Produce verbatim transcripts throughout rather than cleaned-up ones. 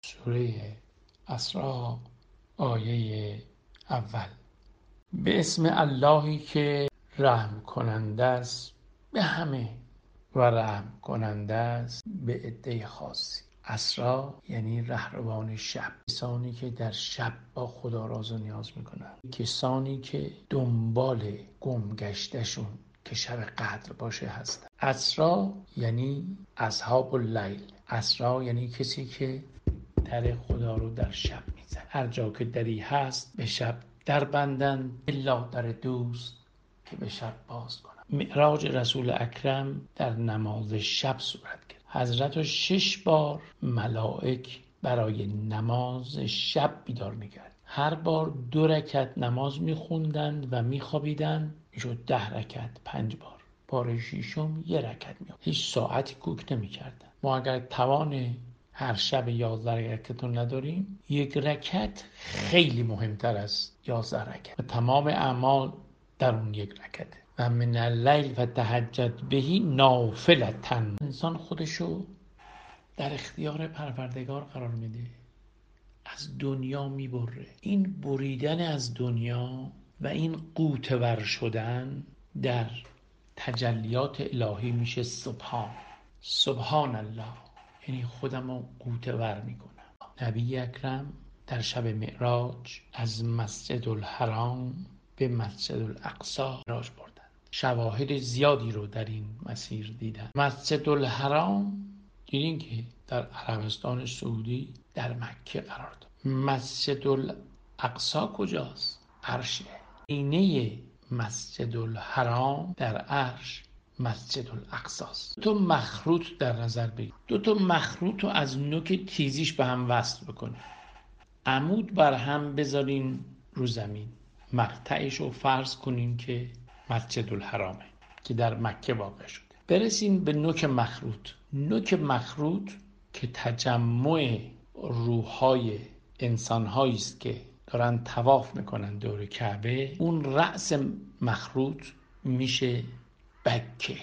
سوره اسراء آیه اول. به اسم اللهی که رحم کننده است به همه و رحم کننده است به عده خاصی. اسرا یعنی رهروان شب، کسانی که در شب با خدا راز و نیاز میکنن، کسانی که دنبال گمگشتشون که شب قدر باشه هستن. اسرا یعنی اصحاب اللیل. اسرا یعنی کسی که در خدا رو در شب میزن. هر جا که دری هست به شب در بندن، الا در دوست که به شب باز کنن. معراج رسول اکرم در نماز شب صورت گرفت. حضرت رو شش بار ملائک برای نماز شب بیدار میکرد. هر بار دو رکعت نماز میخوندند و میخوابیدند، میشد ده رکعت. پنج بار بار ششم یه رکعت میخوند. هیچ ساعتی کوک نمیکردن. ما اگر توان هر شب یازده رکعت رو نداریم، یک رکعت خیلی مهمتر از یازده رکعت و تمام اعمال در اون یک رکعته. و من اللیل فتهجد به نافلة. انسان خودشو در اختیار پروردگار قرار میده، از دنیا میبره. این بریدن از دنیا و این غوطه‌ور شدن در تجلیات الهی میشه سبحان سبحان الله، یعنی خودم رو غوطه‌ور میکنم. نبی اکرم در شب معراج از مسجد الحرام به مسجد الاقصی معراج بردن. شواهد زیادی رو در این مسیر دیدن. مسجد الحرام دیدین که در عربستان سعودی در مکه قرار داره. مسجد الاقصی کجاست؟ عرشه. عینه مسجد الحرام در عرش مسجد الاقصی است. دو تا مخروط در نظر بگیر. دو تا مخروط رو از نوک تیزیش به هم وصل بکنید. عمود بر هم بذارین رو زمین. مقطعش رو فرض کنین که مسجد الحرامه که در مکه واقع شده. برسین به نوک مخروط. نوک مخروط که تجمع روح‌های انسان‌هایی است که دارن طواف میکنن دور کعبه، اون رأس مخروط میشه بکه.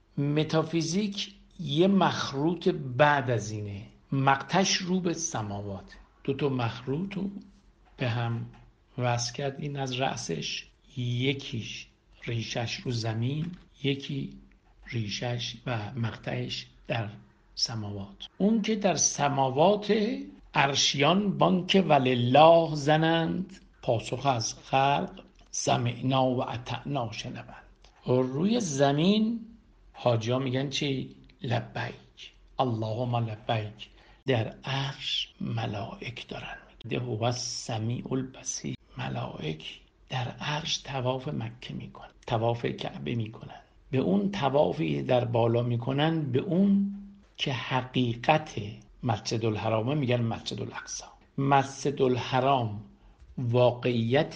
متافیزیک یه مخروط بعد از اینه، مقطعش رو به سماوات. دو تا مخروط رو به هم وصل کرد. این از رأسش، یکیش ریشش رو زمین، یکی ریشش و مقطعش در سماوات. اون که در سماوات، عرشیان بانک ولله زنند، پاسخ از خلق سمعنا و اطعنا شنوند. روی زمین حاجی‌ها میگن چی؟ لبیک اللهم لبیک. در عرش ملائک دارن میگه هو السمیع البصیر. ملائک در عرش طواف مکه میکنن، طواف کعبه میکنن. به اون طوافی در بالا میکنن، به اون که حقیقت مسجد الحرام میگن مسجد الاقصی. مسجد الحرام واقعیت،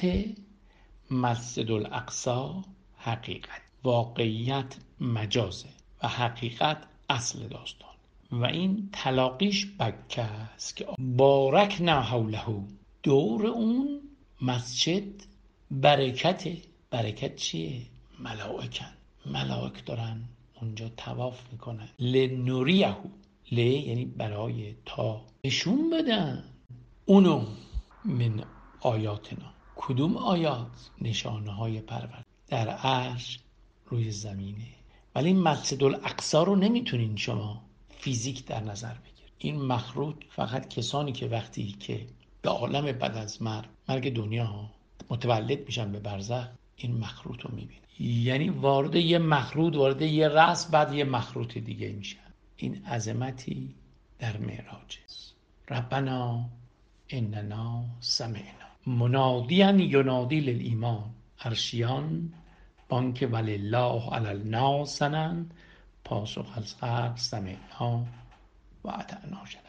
مسجد الاقصی حقیقت. واقعیت مجازه و حقیقت اصل داستان. و این تلاقیش بکه است که بارکنا حوله. دور اون مسجد برکته. برکت چیه؟ ملائکن. ملائک دارن اونجا طواف میکنن. لنوریه. ل یعنی برای، تا نشون بدن اونو من آیاتنا. کدوم آیات؟ نشانه های پرورده در عرش روی زمینه. ولی مسجد الاقصی رو نمیتونین شما فیزیک در نظر بگیر. این مخروط فقط کسانی که وقتی که به عالم بعد از مرگ، مرگ دنیا متولد میشن به برزخ، این مخروط رو میبینن. یعنی وارد یه مخروط، وارد یه رأس، بعد یه مخروط دیگه میشن. این عظمتی در معراج است. ربنا اننا سمعنا منادیا ینادی للایمان. عرشیان بانک ولله علی الناس زنند، پاسخ از خلق سمعنا و اطعنا شنوند.